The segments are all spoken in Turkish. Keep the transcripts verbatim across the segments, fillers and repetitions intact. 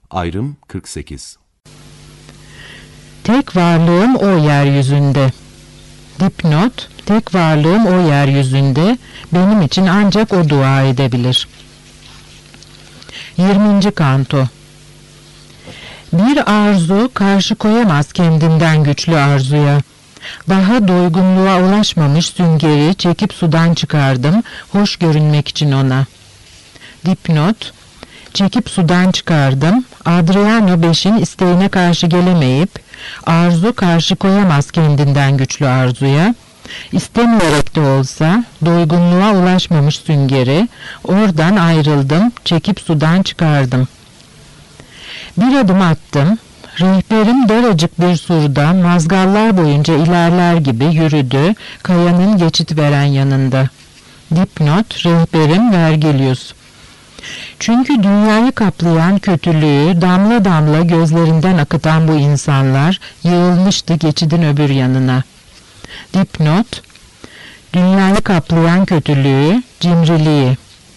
Ayrım kırk sekiz. Tek varlığım o yeryüzünde. Dipnot, tek varlığım o yeryüzünde, benim için ancak o dua edebilir. yirminci kanto. Bir arzu karşı koyamaz kendinden güçlü arzuya. Daha doygunluğa ulaşmamış süngeri çekip sudan çıkardım, hoş görünmek için ona. Dipnot, çekip sudan çıkardım, Adriano beşin isteğine karşı gelemeyip, arzu karşı koyamaz kendinden güçlü arzuya, istemeyerek de olsa doygunluğa ulaşmamış süngeri, oradan ayrıldım, çekip sudan çıkardım. Bir adım attım, rehberim daracık bir surda mazgallar boyunca ilerler gibi yürüdü, kayanın geçit veren yanında. Dipnot, rehberim Vergilius. Çünkü dünyayı kaplayan kötülüğü damla damla gözlerinden akıtan bu insanlar yığılmıştı geçidin öbür yanına. Dipnot, dünyayı kaplayan kötülüğü, cimriliği.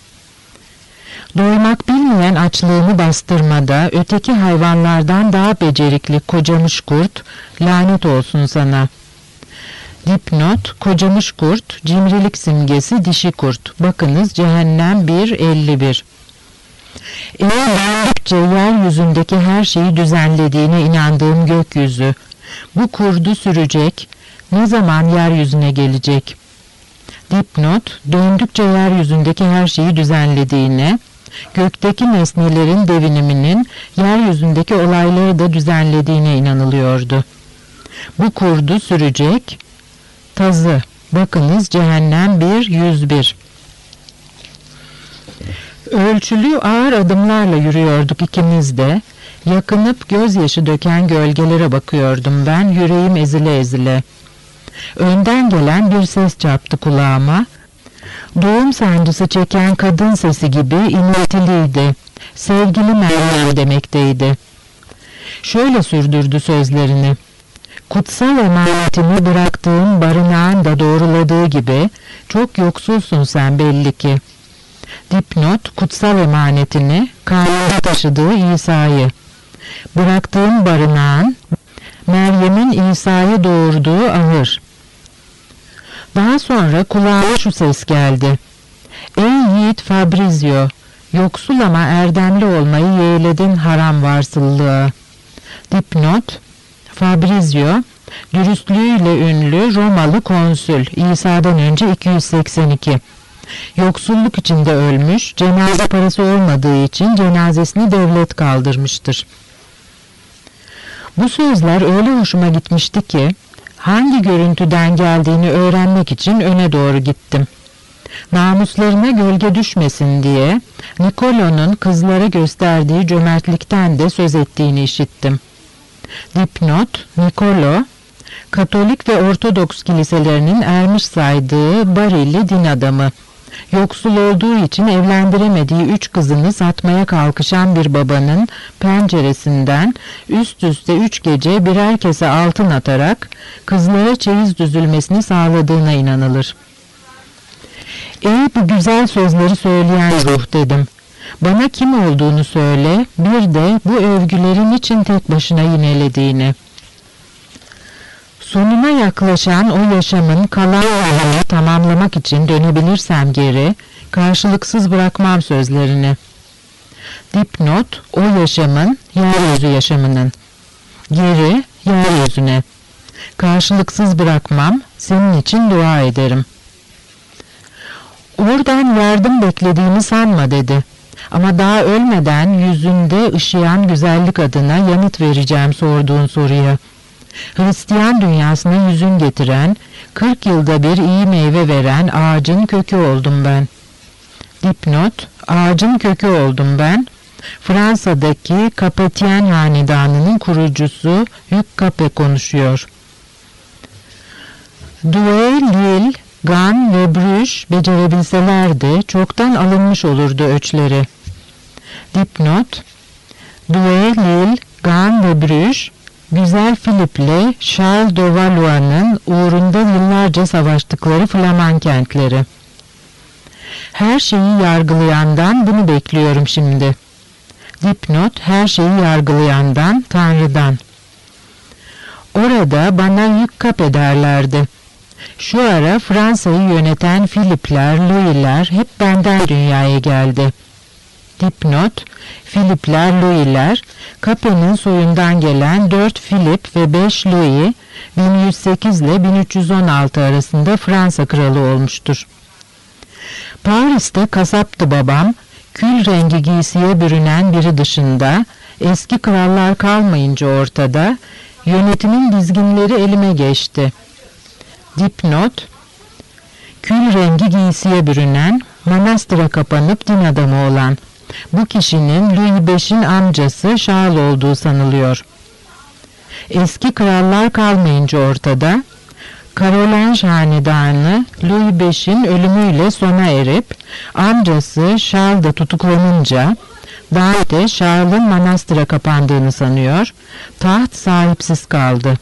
Doymak bilmeyen açlığını bastırmada öteki hayvanlardan daha becerikli kocamış kurt, lanet olsun sana. Dipnot, kocamış kurt, cimrilik simgesi dişi kurt. Bakınız Cehennem bir elli bir. Eğer döndükçe yeryüzündeki her şeyi düzenlediğine inandığım gökyüzü, bu kurdu sürecek, ne zaman yeryüzüne gelecek? Dipnot, döndükçe yeryüzündeki her şeyi düzenlediğine, gökteki nesnelerin deviniminin yeryüzündeki olayları da düzenlediğine inanılıyordu. Bu kurdu sürecek, tazı, bakınız Cehennem bir yüz bir. Ölçülü ağır adımlarla yürüyorduk ikimiz de, yakınıp gözyaşı döken gölgelere bakıyordum ben, yüreğim ezile ezile. Önden gelen bir ses çarptı kulağıma, doğum sancısı çeken kadın sesi gibi inletiliydi, sevgili Meryem demekteydi. Şöyle sürdürdü sözlerini, kutsal emanetini bıraktığın barınağın da doğruladığı gibi, çok yoksulsun sen belli ki. Dipnot, kutsal emanetini, karnında taşıdığı İsa'yı. Bıraktığın barınağın, Meryem'in İsa'yı doğurduğu ahır. Daha sonra kulağıma şu ses geldi. Ey yiğit Fabrizio, yoksul ama erdemli olmayı yeğledin haram varsıllığa. Dipnot, Fabrizio, dürüstlüğüyle ünlü Romalı konsül, İsa'dan önce iki yüz seksen iki. Yoksulluk içinde ölmüş, cenaze parası olmadığı için cenazesini devlet kaldırmıştır. Bu sözler öyle hoşuma gitmişti ki, hangi görüntüden geldiğini öğrenmek için öne doğru gittim. Namuslarına gölge düşmesin diye, Nikolo'nun kızlara gösterdiği cömertlikten de söz ettiğini işittim. Dipnot, Nikolo, Katolik ve Ortodoks kiliselerinin ermiş saydığı Barilli din adamı. Yoksul olduğu için evlendiremediği üç kızını satmaya kalkışan bir babanın penceresinden üst üste üç gece birer kese altın atarak kızlara çeyiz düzülmesini sağladığına inanılır. Ey bu güzel sözleri söyleyen ruh dedim. Bana kim olduğunu söyle, bir de bu övgülerin için tek başına yinelediğini. Sonuna yaklaşan o yaşamın kalan yolunu tamamlamak için dönebilirsem geri, karşılıksız bırakmam sözlerini. Dipnot, o yaşamın, yeryüzü yaşamının. Geri, yeryüzüne. Karşılıksız bırakmam, senin için dua ederim. Oradan yardım beklediğimi sanma dedi. Ama daha ölmeden yüzünde ışıyan güzellik adına yanıt vereceğim sorduğun soruya. Hristiyan dünyasına yüzün getiren, kırk yılda bir iyi meyve veren ağacın kökü oldum ben. Dipnot, ağacın kökü oldum ben. Fransa'daki Capetien hanedanının kurucusu Hugues Capet konuşuyor. Douai, Lille, Gand ve Bruges becerebilselerdi çoktan alınmış olurdu öçleri. Dipnot, Douai, Lille, Gand ve Bruges, Güzel Philip'le Charles de Valois'nın uğrunda yıllarca savaştıkları Flaman kentleri. Her şeyi yargılayandan bunu bekliyorum şimdi. Dipnot, her şeyi yargılayandan, Tanrı'dan. Orada bana yük kap ederlerdi. Şu ara Fransa'yı yöneten Philip'ler, Louis'ler hep benden dünyaya geldi. Dipnot, Philip'ler, Louis'ler, Capet'in soyundan gelen dört Philip ve beş Louis, bin yüz sekiz ile bin üç yüz on altı arasında Fransa kralı olmuştur. Paris'te kasaptı babam, kül rengi giysiye bürünen biri dışında, eski krallar kalmayınca ortada, yönetimin dizginleri elime geçti. Dipnot, kül rengi giysiye bürünen, manastıra kapanıp din adamı olan, bu kişinin Louis beşin amcası Charles olduğu sanılıyor. Eski krallar kalmayınca ortada, Carolinge hanedanı Louis beşin ölümüyle sona erip, amcası Charles da tutuklanınca, Dante Charles'ın manastıra kapandığını sanıyor, taht sahipsiz kaldı.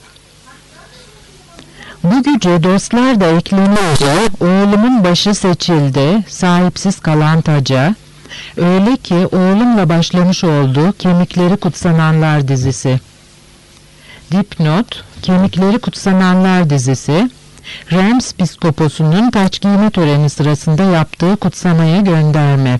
Bu güce dostlar da eklenince oğlumun başı seçildi, sahipsiz kalan taca, öyle ki oğlumla başlamış olduğu Kemikleri Kutsananlar dizisi. Dipnot, Kemikleri Kutsananlar dizisi, Reims piskoposunun taç giyme töreni sırasında yaptığı kutsamaya gönderme.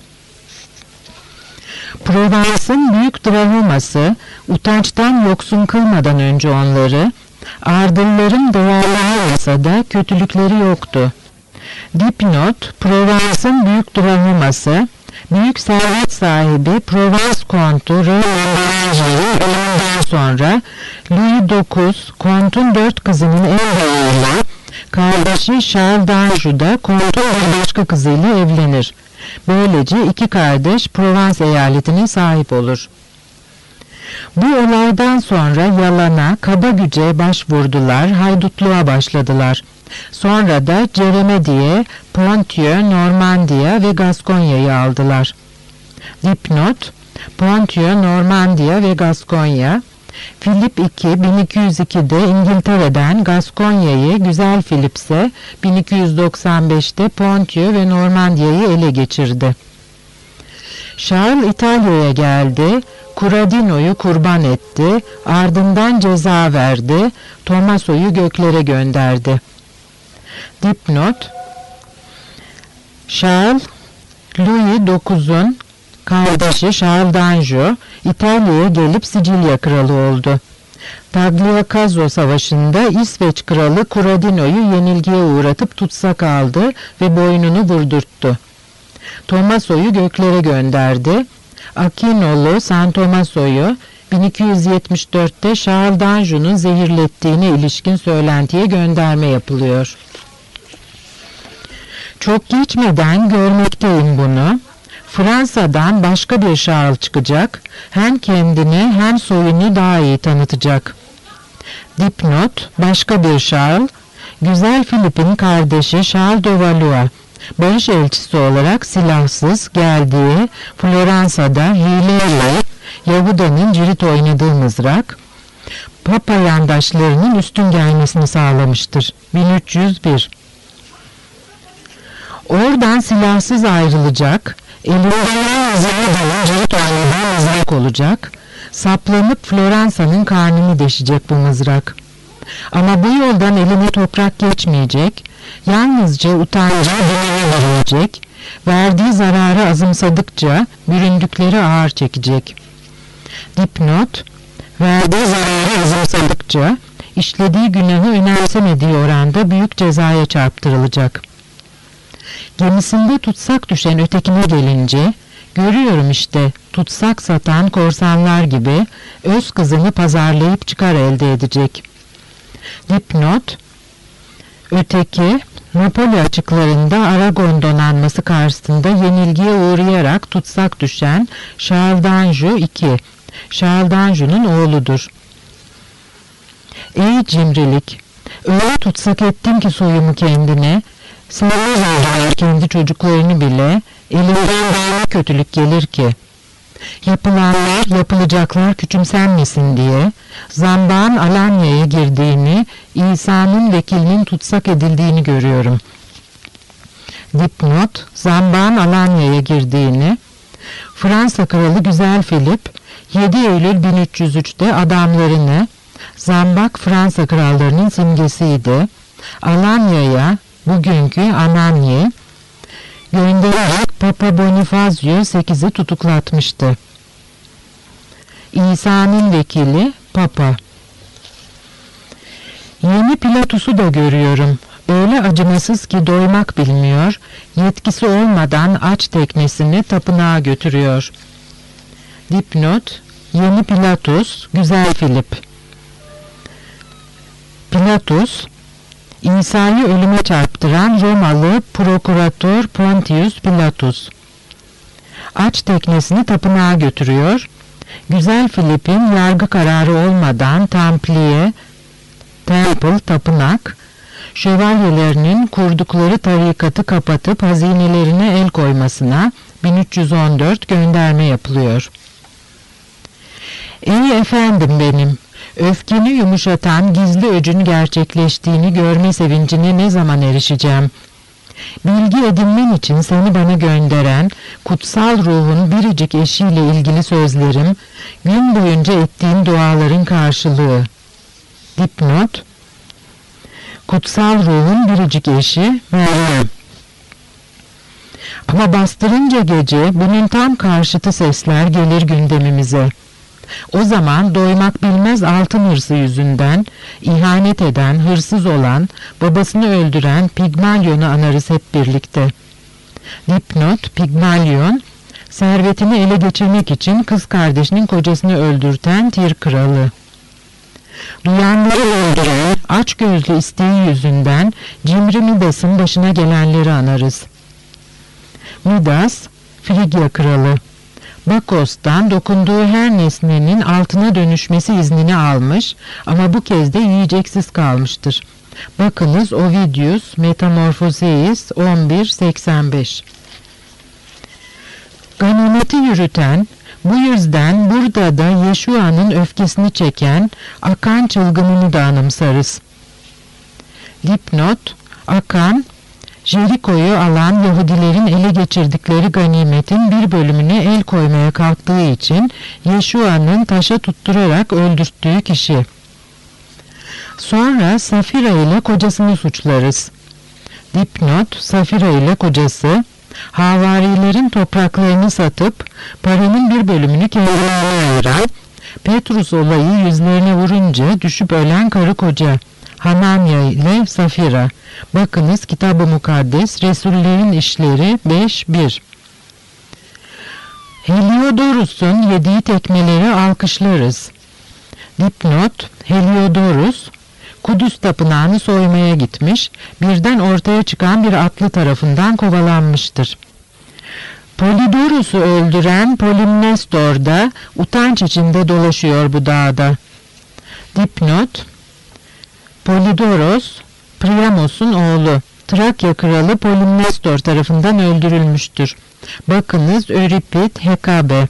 Provence'ın büyük drahoması, utançtan yoksun kılmadan önce onları, ardılların değerlenmese da kötülükleri yoktu. Dipnot, Provence'ın büyük drahoması, büyük servet sahibi Provence kontu Raymond ölümünden sonra Louis dokuz, kontun dört kızının en büyüğüyle, kardeşi Charles d'Anjou'da kontun bir başka kızıyla evlenir. Böylece iki kardeş Provence eyaletine sahip olur. Bu olaydan sonra yalana, kaba güce başvurdular, haydutluğa başladılar. Sonra da Cereme diye Ponthieu, Normandiya ve Gaskonya'yı aldılar. Dipnot, Ponthieu, Normandiya ve Gaskonya, Philip iki, bin iki yüz iki'de İngiltere'den Gaskonya'yı, Güzel Philip ise bin iki yüz doksan beş'te Ponthieu ve Normandiya'yı ele geçirdi. Charles İtalya'ya geldi, Curadino'yu kurban etti, ardından ceza verdi, Tommaso'yu göklere gönderdi. Dipnot, Charles, Louis dokuz'un kardeşi Charles d'Anjou, İtalya'ya gelip Sicilya kralı oldu. Tagliacozzo Savaşı'nda İsveç kralı Curadino'yu yenilgiye uğratıp tutsak aldı ve boynunu vurdurttu. Tommaso'yu göklere gönderdi. Akinolu San Tommaso'yu bin iki yüz yetmiş dört'te Charles d'Anjou'nun zehirlettiğine ilişkin söylentiye gönderme yapılıyor. Çok geçmeden görmekteyim bunu. Fransa'dan başka bir Charles çıkacak, hem kendini hem soyunu daha iyi tanıtacak. Dipnot, başka bir Charles, Güzel Philip'in kardeşi Charles de Valois, barış elçisi olarak silahsız geldiği Floransa'da hileyle Yahuda'nın cirit oynadığı mızrak, Papa yandaşlarının üstün gelmesini sağlamıştır. bin üç yüz bir. Oradan silahsız ayrılacak, elinden Yahuda'nın cirit oynadığı mızrak olacak, saplanıp Floransa'nın karnını deşecek bu mızrak. Ama bu yoldan eline toprak geçmeyecek, yalnızca utanca bineye verilecek, verdiği zararı azımsadıkça büründükleri ağır çekecek. Dipnot, verdiği zararı azımsadıkça işlediği günahı önemsemediği oranda büyük cezaya çarptırılacak. Gemisinde tutsak düşen ötekine gelince, görüyorum işte tutsak satan korsanlar gibi öz kızını pazarlayıp çıkar elde edecek. Dipnot, öteki Napoli açıklarında Aragon donanması karşısında yenilgiye uğrayarak tutsak düşen Charles d'Anjou iki, Charles d'Anjou'nun oğludur. Ey cimrilik! Öyle tutsak ettin ki soyumu kendine, sevmez oldular kendi çocuklarını bile, elinden daha kötülük gelir ki. Yapılanlar, yapılacaklar küçümsenmesin diye, Zambağın Alanya'ya girdiğini, İsa'nın vekilinin tutsak edildiğini görüyorum. Dipnot, Zambağın Alanya'ya girdiğini, Fransa kralı Güzel Filip, yedi Eylül bin üç yüz üç'te adamlarını, zambak Fransa krallarının simgesiydi, Alanya'ya, bugünkü Anagni, göndererek Papa Bonifazio sekizi tutuklatmıştı. İsa'nın vekili Papa. Yeni Pilatus'u da görüyorum. Öyle acımasız ki doymak bilmiyor, yetkisi olmadan aç teknesini tapınağa götürüyor. Dipnot: Yeni Pilatus, Güzel Filip. Pilatus, İsa'yı ölüme çarptıran Romalı Prokurator Pontius Pilatus. Aç teknesini tapınağa götürüyor. Güzel Filip'in yargı kararı olmadan Templiye, Temple, tapınak, şövalyelerinin kurdukları tarikatı kapatıp hazinelerine el koymasına bin üç yüz on dört gönderme yapılıyor. Ey efendim benim, öfkeni yumuşatan gizli öcün gerçekleştiğini görme sevincine ne zaman erişeceğim? Bilgi edinmen için seni bana gönderen kutsal ruhun biricik eşiyle ilgili sözlerim, gün boyunca ettiğin duaların karşılığı. Dipnot: Kutsal ruhun biricik eşi Meryem. Ama bastırınca gece bunun tam karşıtı sesler gelir gündemimize. O zaman doymak bilmez altın hırsı yüzünden ihanet eden, hırsız olan, babasını öldüren Pigmalyon'u anarız hep birlikte. Dipnot: Pigmalyon, servetini ele geçirmek için kız kardeşinin kocasını öldürten Tir kralı. Duyanları öldüren, açgözlü isteği yüzünden cimri Midas'ın başına gelenleri anarız. Midas, Frigya kralı. Bakos'tan dokunduğu her nesnenin altına dönüşmesi iznini almış ama bu kez de yiyeceksiz kalmıştır. Bakınız Ovidius Metamorphoseis on bir seksen beş. Ganimeti yürüten, bu yüzden burada da Yeşua'nın öfkesini çeken Akan çılgınını da anımsarız. Dipnot: Akan, Jeriko'yu alan Yahudilerin ele geçirdikleri ganimetin bir bölümüne el koymaya kalktığı için Yeşua'nın taşa tutturarak öldürttüğü kişi. Sonra Safira ile kocasını suçlarız. Dipnot: Safira ile kocası, havarilerin topraklarını satıp paranın bir bölümünü kendilerine ayıran, Petrus olayı yüzlerine vurunca düşüp ölen karı koca Hananya ile Safira. Bakınız Kitab-ı Mukaddes, Resullerin İşleri beş bir. Heliodorus'un yediği tekmeleri alkışlarız. Dipnot: Heliodorus, Kudüs tapınağını soymaya gitmiş, birden ortaya çıkan bir atlı tarafından kovalanmıştır. Polidorus'u öldüren Polimnestor da utanç içinde dolaşıyor bu dağda. Dipnot: Polidoros, Priamos'un oğlu, Trakya kralı Polimnestor tarafından öldürülmüştür. Bakınız Öripit, Hekabe.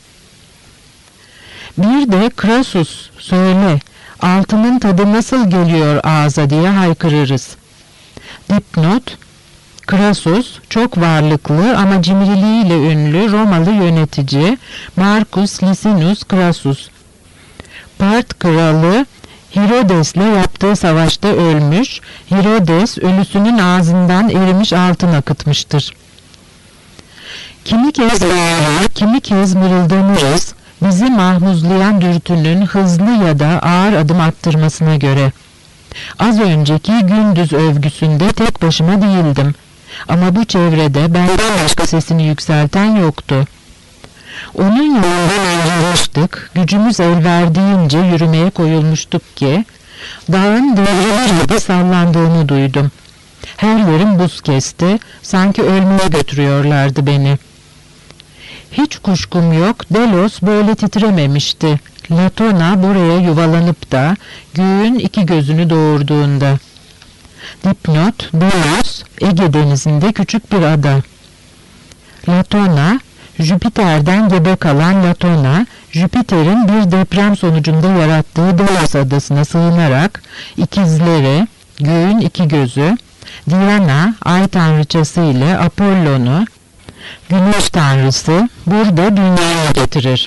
Bir de Krasus, söyle, altının tadı nasıl geliyor ağza diye haykırırız. Dipnot: Krasus, çok varlıklı ama cimriliğiyle ünlü Romalı yönetici Marcus Licinus Crassus. Part kralı Herodes'le yaptığı savaşta ölmüş, Herodes ölüsünün ağzından erimiş altın akıtmıştır. Kimi kez bağırır, kimi kez mırıldanırız, bizi mahmuzlayan dürtünün hızlı ya da ağır adım attırmasına göre. Az önceki gündüz övgüsünde tek başıma değildim. Ama bu çevrede benden başka sesini yükselten yoktu. Onun yolundan ayrılmıştık, gücümüz el verdiğince yürümeye koyulmuştuk ki, dağın devreler gibi sallandığını duydum. Her yerim buz kesti, sanki ölmeye götürüyorlardı beni. Hiç kuşkum yok, Delos böyle titrememişti. Latona buraya yuvalanıp da göğün iki gözünü doğurduğunda. Dipnot: Delos, Ege denizinde küçük bir ada. Latona, Jüpiter'den gebe kalan Latona, Jüpiter'in bir deprem sonucunda yarattığı Delos adasına sığınarak ikizleri, göğün iki gözü, Diana, ay tanrıçası ile Apollon'u Güneş tanrısı burada dünyaya getirir.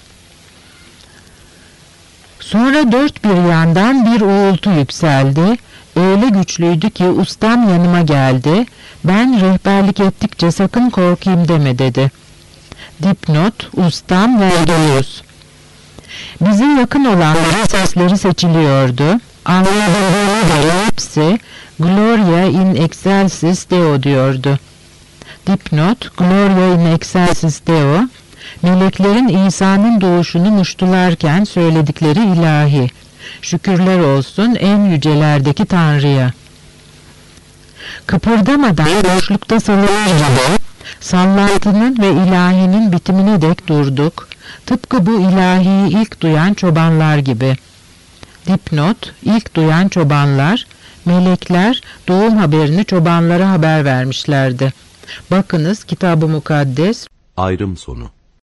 Sonra dört bir yandan bir uğultu yükseldi. Öyle güçlüydü ki ustam yanıma geldi. Ben rehberlik ettikçe sakın korkayım deme dedi. Dipnot, ustam Vergilius. Bize yakın olanların sesleri seçiliyordu. Anladığına göre hepsi Gloria in excelsis Deo diyordu. Dipnot, Gloria in excelsis Deo, meleklerin İsa'nın doğuşunu muştularken söyledikleri ilahi. Şükürler olsun en yücelerdeki Tanrı'ya. Kıpırdamadan boşlukta salınır gibi sallantının ve ilahinin bitimine dek durduk. Tıpkı bu ilahiyi ilk duyan çobanlar gibi. Dipnot, ilk duyan çobanlar, melekler doğum haberini çobanlara haber vermişlerdi. Bakınız Kitab-ı Mukaddes. Ayrım sonu.